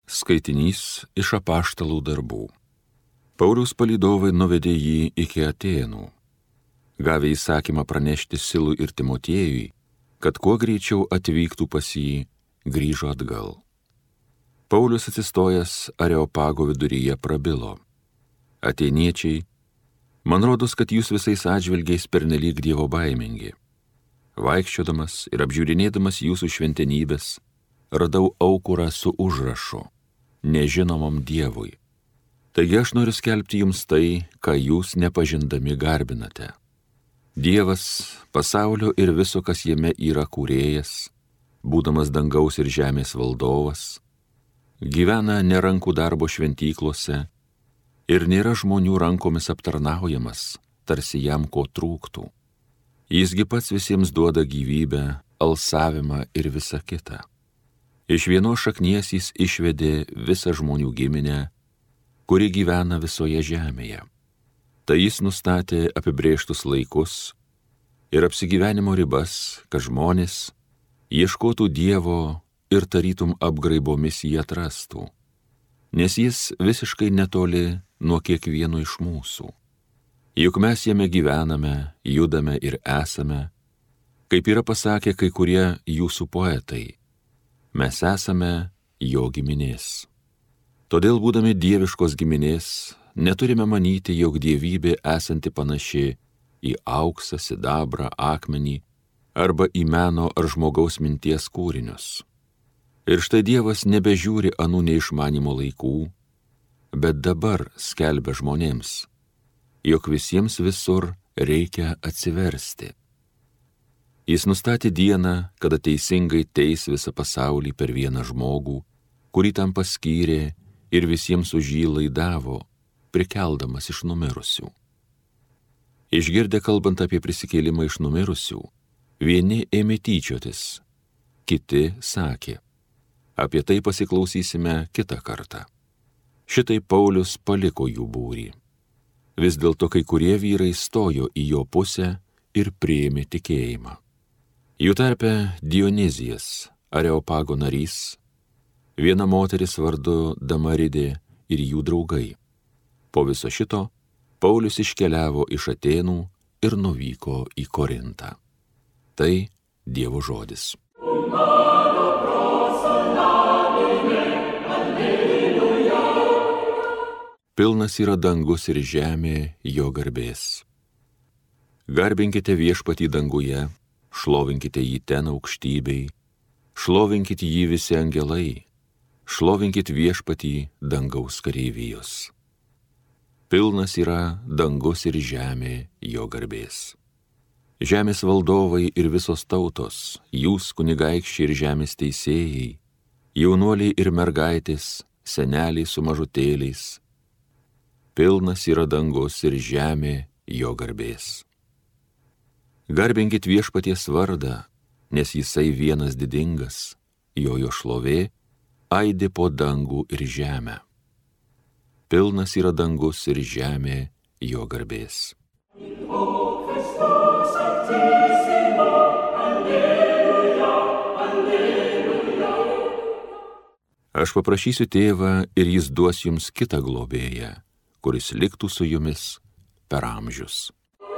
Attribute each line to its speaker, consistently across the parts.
Speaker 1: Skaitinys iš Apaštalų darbų. Pauliaus palydovai nuvedė jį iki Atėnų. Gavę įsakymą pranešti Silui ir Timotiejui, kad kuo greičiau atvyktų pas jį, grįžo atgal. Paulius atsistojęs Areopago viduryje prabilo. Atėniečiai, man rodos, kad jūs visais atžvilgiais pernelyg dievo baimingi. Vaikščiodamas ir apžiūrinėdamas jūsų šventenybės, radau aukurą su užrašu nežinomam dievui. Taigi aš noriu skelbti jums tai, ką jūs nepažindami garbinate. Dievas, pasaulio ir viso, kas jame yra kūrėjas, būdamas dangaus ir žemės valdovas, gyvena ne rankų darbo šventyklose ir nėra žmonių rankomis aptarnaujamas, tarsi jam ko trūktų. Jisgi pats visiems duoda gyvybę, alsavimą ir visą kitą. Iš vienos šaknies jis išvedė visą žmonių giminę, kuri gyvena visoje žemėje. Tai jis nustatė apibrėžtus laikus ir apsigyvenimo ribas, kad žmonės ieškotų Dievo ir tarytum apgraibomis jį atrastų, nes jis visiškai netoli nuo kiekvieno iš mūsų. Juk mes jame gyvename, judame ir esame, kaip yra pasakę kai kurie jūsų poetai. Mes esame jo giminės. Todėl, būdami dieviškos giminės, neturime manyti, jog dievybė esanti panaši į auksą, sidabrą, akmenį arba į meno ar žmogaus minties kūrinius. Ir štai Dievas nebežiūri anų neišmanimo laikų, bet dabar skelbia žmonėms, jog visiems visur reikia atsiversti. Jis nustatė dieną, kada teisingai teis visą pasaulį per vieną žmogų, kurį tam paskyrė ir visiems už jį laidavo, prikeldamas iš numirusių. Išgirdę kalbant apie prisikėlimą iš numirusių, vieni ėmė tyčiotis, kiti sakė, apie tai pasiklausysime kitą kartą. Šitai Paulius paliko jų būrį. Vis dėlto kai kurie vyrai stojo į jo pusę ir priėmė tikėjimą. Jų tarpe Dionizijas, Areopago narys, viena moteris vardu Damaridė ir jų draugai. Po viso šito Paulius iškeliavo iš Atėnų ir nuvyko į Korintą. Tai Dievo žodis. Pilnas yra dangus ir žemė jo garbės. Garbinkite Viešpatį danguje, šlovinkite jį ten aukštybei, šlovinkite jį visi angelai, šlovinkite Viešpatį dangaus kareivijos. Pilnas yra dangus ir žemė jo garbės. Žemės valdovai ir visos tautos, jūs kunigaikščiai ir žemės teisėjai, jaunuoliai ir mergaitės, seneliai su mažutėliais. Pilnas yra dangus ir žemė jo garbės. Garbinkit Viešpaties vardą, nes jisai vienas didingas, jo šlovė aidi po dangų ir žemę. Pilnas yra dangus ir žemė jo garbės. Aš paprašysiu Tėvą ir jis duos jums kitą globėją, kuris liktų su jumis per amžius.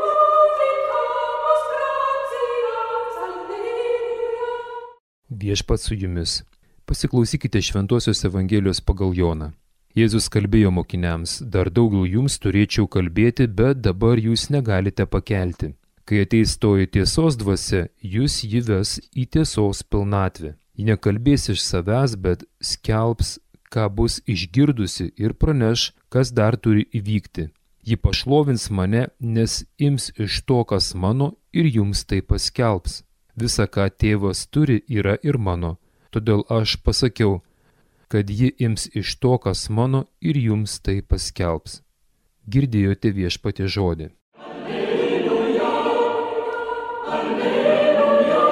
Speaker 2: Viešpats su jumis. Pasiklausykite Šventosios Evangelijos pagal Joną. Jėzus kalbėjo mokiniams, dar daugiau jums turėčiau kalbėti, bet dabar jūs negalite pakelti. Kai ateis toji tiesos dvasia, jūs jį ves į tiesos pilnatvę. Ji nekalbės iš savęs, bet skelbs, ką bus išgirdusi ir praneš, kas dar turi įvykti. Ji pašlovins mane, nes ims iš to, kas mano, ir jums tai paskelbs. Visa, ką tėvas turi, yra ir mano. Todėl aš pasakiau, kad ji ims iš to, kas mano, ir jums tai paskelbs. Girdėjote Viešpaties žodį.
Speaker 3: Alleluja, alleluja,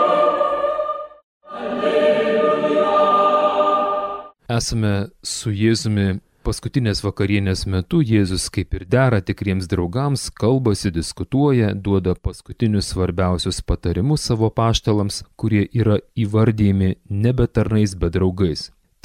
Speaker 3: alleluja.
Speaker 2: Esame su Jėzumi paskutinės vakarienės metu. Jėzus, kaip ir dera tikriems draugams, kalbasi, diskutuoja, duoda paskutinius svarbiausius patarimus savo apaštalams, kurie yra įvardyjami nebe tarnais, bet draugais.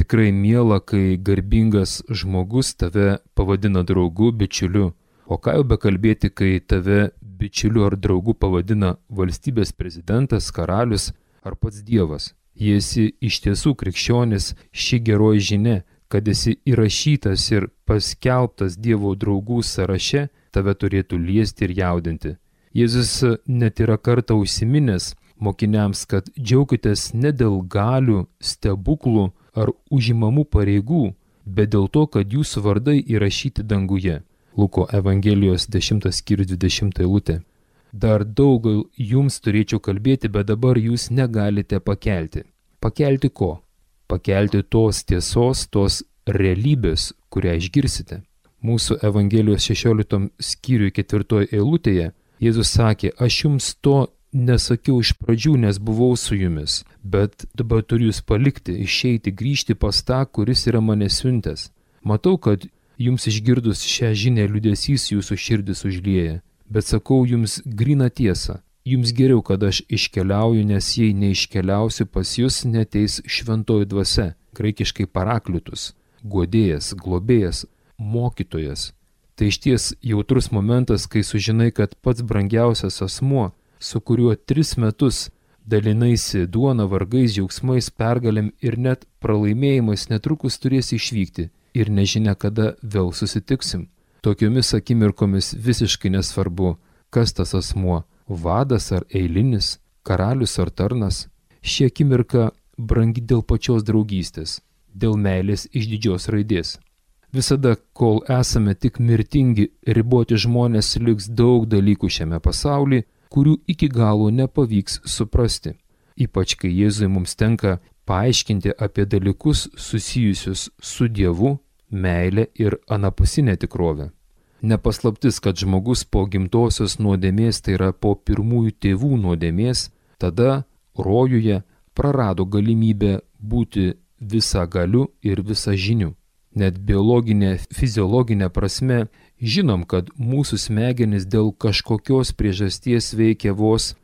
Speaker 2: tikrai miela, kai garbingas žmogus tave pavadina draugu, bičiuliu. O ką jau bekalbėti, kai tave bičiuliu ar draugu pavadina valstybės prezidentas, karalius ar pats Dievas. Jei esi iš tiesų krikščionis, ši geroji žinia, kad esi įrašytas ir paskelbtas Dievo draugų sąraše, tave turėtų liesti ir jaudinti. Jėzus net yra kartą užsiminęs mokiniams, kad džiaukitės ne dėl galių, stebuklų ar užimamų pareigų, bet dėl to, kad jūsų vardai įrašyti danguje. Luko Evangelijos 10 skyrius 20 eilutė. Dar daug jums turėčiau kalbėti, bet dabar jūs negalite pakelti. Pakelti ko? Pakelti tos tiesos, tos realybės, kurią išgirsite. Mūsų Evangelijos 16 skyriui 4 eilutėje Jėzus sakė, aš jums to nesakiau iš pradžių, nes buvau su jumis, bet dabar turiu jūs palikti, išeiti, grįžti pas tą, kuris yra mane siuntęs. Matau, kad jums išgirdus šią žinią liūdesys jūsų širdis užlieja, bet sakau jums gryną tiesą. Jums geriau, kad aš iškeliauju, nes jei neiškeliausiu pas jūs, neteis šventoji dvasia, graikiškai parakliutus, guodėjas, globėjas, mokytojas. Tai išties jautrus momentas, kai sužinai, kad pats brangiausias asmuo, su kuriuo 3 metus dalinaisi duona, vargais, džiaugsmais, pergalėm ir net pralaimėjimais, netrukus turėsi išvykti ir nežinia, kada vėl susitiksim. Tokiomis akimirkomis visiškai nesvarbu, kas tas asmuo - vadas ar eilinis, karalius ar tarnas. Ši akimirka brangi dėl pačios draugystės, dėl meilės iš didžios raidės. Visada, kol esame tik mirtingi, riboti žmonės, liks daug dalykų šiame pasaulyje, kurių iki galo nepavyks suprasti. Ypač, kai Jėzui mums tenka paaiškinti apie dalykus susijusius su Dievu, meile ir anapusinė tikrovė. Nepaslaptis, kad žmogus po gimtosios nuodėmės, tai yra po pirmųjų tėvų nuodėmės, tada rojuje prarado galimybę būti visagaliu ir visažiniu. Net biologinė, fiziologinė prasme žinom, kad mūsų smegenys dėl kažkokios priežasties veikia vos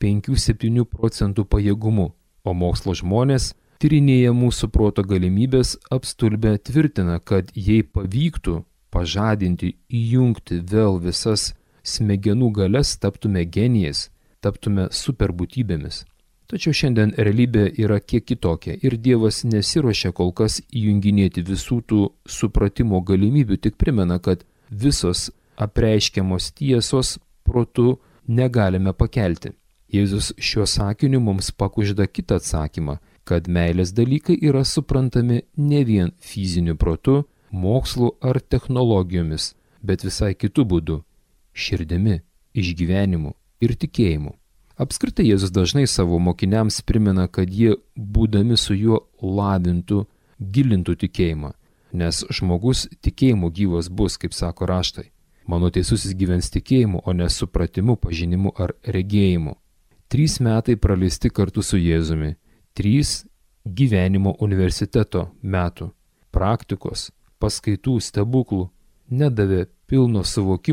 Speaker 2: 5-7 procentų pajėgumu, o mokslo žmonės, tyrinėję mūsų proto galimybės, apstulbę tvirtina, kad jei pavyktų pažadinti, įjungti vėl visas smegenų galias, taptume genijais, taptume superbūtybėmis. Tačiau šiandien realybė yra kiek kitokia ir Dievas nesiruošia kol kas įjunginėti visų tų supratimo galimybių, tik primena, kad visos apreiškiamos tiesos protu negalime pakelti. Jėzus šiuo sakiniu mums pakužda kitą atsakymą, kad meilės dalykai yra suprantami ne vien fiziniu protu, mokslu ar technologijomis, bet visai kitų būdų - širdimi, išgyvenimu ir tikėjimu. Apskritai Jėzus dažnai savo mokiniams primena, kad jie, būdami su juo, lavintų, gilintų tikėjimą, nes žmogus tikėjimu gyvas bus, kaip sako raštai. Mano teisusis gyvens tikėjimu, o ne supratimu, pažinimu ar regėjimu. 3 metai praleisti kartu su Jėzumi, 3 gyvenimo universiteto metų, praktikos, paskaitų, stebuklų nedavė pilno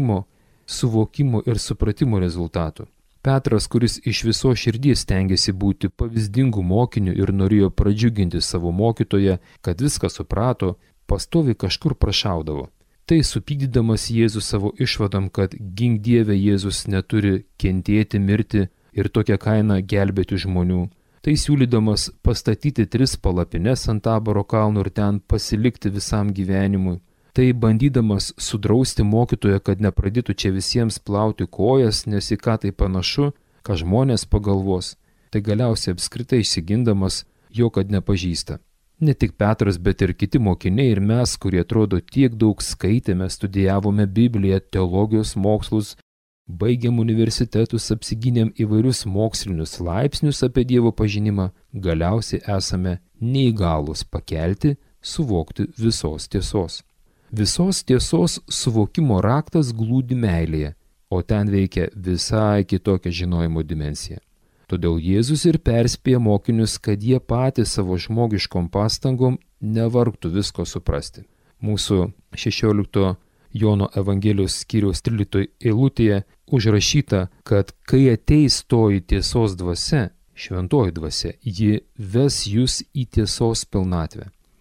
Speaker 2: suvokimo ir supratimo rezultatų. Petras, kuris iš viso širdies stengiasi būti pavyzdingu mokiniu ir norėjo pradžiuginti savo mokytoją, kad viską suprato, pastoviai kažkur prašaudavo. Tai supykdydamas Jėzų savo išvadom, kad gink Dieve Jėzus neturi kentėti, mirti ir tokią kainą gelbėti žmonių. Tai siūlydamas pastatyti 3 palapines ant Taboro kalno ir ten pasilikti visam gyvenimui. Tai bandydamas sudrausti mokytoją, kad nepradėtų čia visiems plauti kojas, nes į ką tai panašu, ką žmonės pagalvos. Tai galiausiai apskritai išsigindamas jo, kad nepažįsta. Ne tik Petras, bet ir kiti mokiniai ir mes, kurie atrodo tiek daug skaitėme, studijavome Bibliją, teologijos mokslus, baigėm universitetus, apsigynėm įvairius mokslinius laipsnius apie Dievo pažinimą, galiausiai esame neįgalūs pakelti, suvokti visos tiesos. Visos tiesos suvokimo raktas glūdi meilėje, o ten veikia visai kitokia žinojimo dimensija. Todėl Jėzus ir perspėja mokinius, kad jie patys savo žmogiškom pastangom nevargtų visko suprasti. Mūsų 16 Jono Evangelijos skyriaus 13 eilutėje užrašyta, kad kai ateis toji tiesos dvasia, šventoji dvasia, ji ves jūs į tiesos pilnatvę.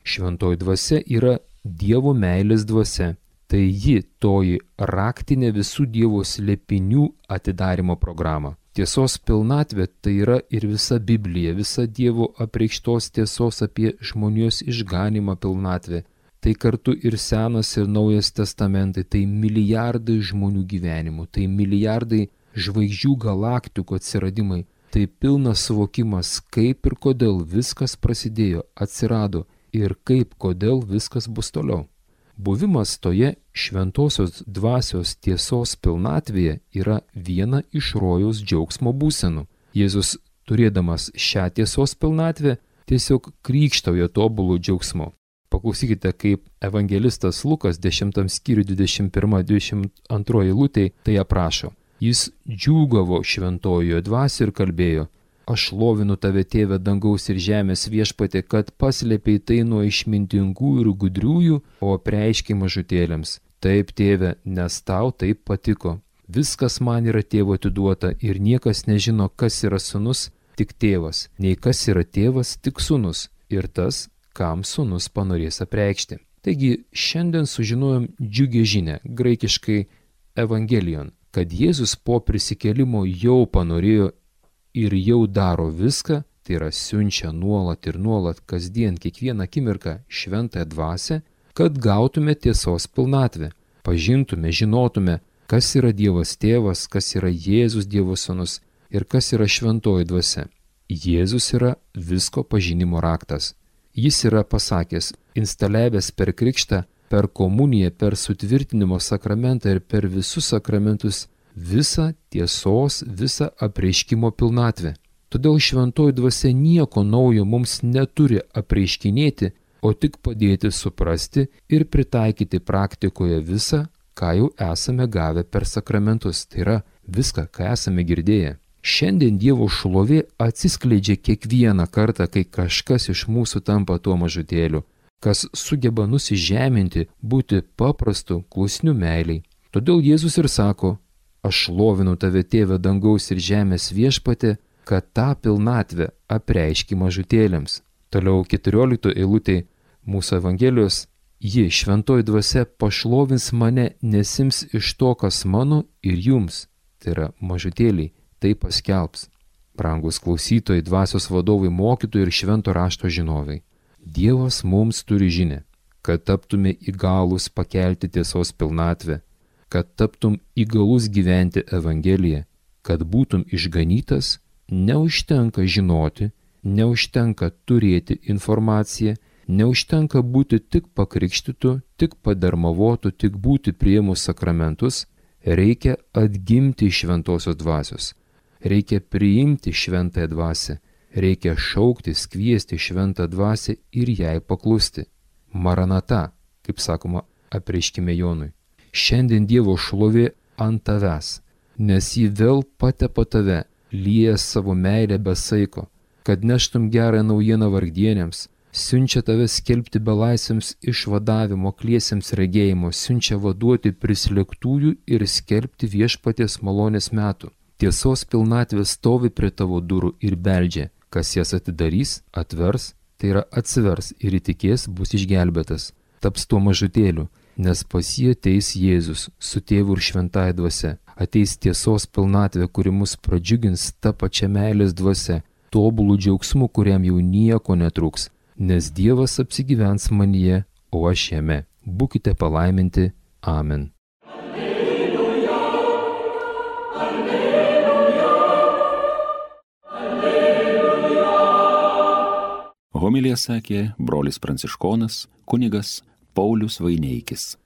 Speaker 2: Šventoji dvasia yra Dievo meilės dvasia. Tai ji toji raktinė visų Dievo slėpinių atidarimo programa. Tiesos pilnatvė tai yra ir visa Biblija, visa Dievo apreikštos tiesos apie žmonijos išganimą pilnatvė. Tai kartu ir Senas ir Naujas testamentai, tai milijardai žmonių gyvenimų, tai milijardai žvaigždžių galaktikų atsiradimai, tai pilnas suvokimas, kaip ir kodėl viskas prasidėjo, atsirado ir kaip, kodėl viskas bus toliau. Buvimas toje šventosios dvasios tiesos pilnatvėje yra viena iš rojaus džiaugsmo būsenų. Jėzus, turėdamas šią tiesos pilnatvę, tiesiog krykštauja tobulų džiaugsmu. Paklausykite, kaip evangelistas Lukas 10 skyrių 21-22 eilutėj tai aprašo. Jis džiūgavo šventojoje dvasioje ir kalbėjo: Aš šlovinu tave, tėve dangaus ir žemės viešpatie, kad paslėpei tai nuo išmintingų ir gudriųjų, o apreiškei mažutėliams. Taip, tėve, nes tau taip patiko. Viskas man yra tėvo atiduota ir niekas nežino, kas yra sūnus, tik tėvas, nei kas yra tėvas, tik sūnus, ir tas, kam sūnus panorės apreikšti. Taigi šiandien sužinojom džiugią žinią, graikiškai evangelion, kad Jėzus po prisikėlimo jau panorėjo ir jau daro viską, tai yra siunčia nuolat ir nuolat kasdien kiekvieną akimirką šventąją dvasią, kad gautume tiesos pilnatvę, pažintume, žinotume, kas yra Dievas tėvas, kas yra Jėzus Dievo sūnus ir kas yra šventoji dvasia. Jėzus yra visko pažinimo raktas. Jis yra pasakęs, instaliavęs per krikštą, per komuniją, per sutvirtinimo sakramentą ir per visus sakramentus visą tiesos, visą apreiškimo pilnatvę. Todėl šventoji dvasia nieko naujo mums neturi apreiškinėti, o tik padėti suprasti ir pritaikyti praktikoje visą, ką jau esame gavę per sakramentus, tai yra viską, ką esame girdėję. Šiandien Dievo šlovė atsiskleidžia kiekvieną kartą, kai kažkas iš mūsų tampa tuo mažutėliu, kas sugeba nusižeminti, būti paprastu, klusniu meiliai. Todėl Jėzus ir sako: Aš šlovinu tave, tėve dangaus ir žemės viešpatie, kad tą pilnatvę apreiški mažutėliams. Toliau 14 eilutėj mūsų Evangelijos: Ji, šventoji dvasia, pašlovins mane, nesims iš to, kas mano ir jums, tai yra mažutėliai, tai paskelbs. Brangus klausytojai, dvasios vadovai, mokytojai ir švento rašto žinovai. Dievas mums turi žinią, kad taptume įgalūs pakelti tiesos pilnatvę, kad taptum įgalus gyventi Evangeliją, kad būtum išganytas, neužtenka žinoti, neužtenka turėti informaciją, neužtenka būti tik pakrikštytu, tik padarmavotu, tik būti priėmus sakramentus, reikia atgimti iš šventosios dvasios, reikia priimti šventąją dvasią, reikia šauktis, kviesti šventą dvasią ir jai paklusti. Maranata, kaip sakoma apreiškime Jonui. Šiandien Dievo šlovė ant tavęs, nes ji vėl patepa tave, lieja savo meilę be saiko, kad neštum gerą naujieną vargdienėms, siunčia tave skelbti belaisviams išvadavimo, akliesiems regėjimo, siunčia vaduoti prislėgtųjų ir skelbti viešpaties malonės metų. Tiesos pilnatvė stovi prie tavo durų ir beldžia, kas jas atidarys, atvers, tai yra atsivers ir įtikės, bus išgelbėtas, taps tuo mažutėliu. Nes pas jį ateis Jėzus su tėvu ir šventąja dvasia, ateis tiesos pilnatvė, kuri mus pradžiugins ta pačia meilės dvasia, tobulų džiaugsmų, kuriam jau nieko netruks, nes Dievas apsigyvens manyje, o aš jame. Būkite palaiminti. Amen.
Speaker 3: Alleluja, alleluja, alleluja.
Speaker 1: Homiliją sakė brolis pranciškonas kunigas Paulius Vaineikis.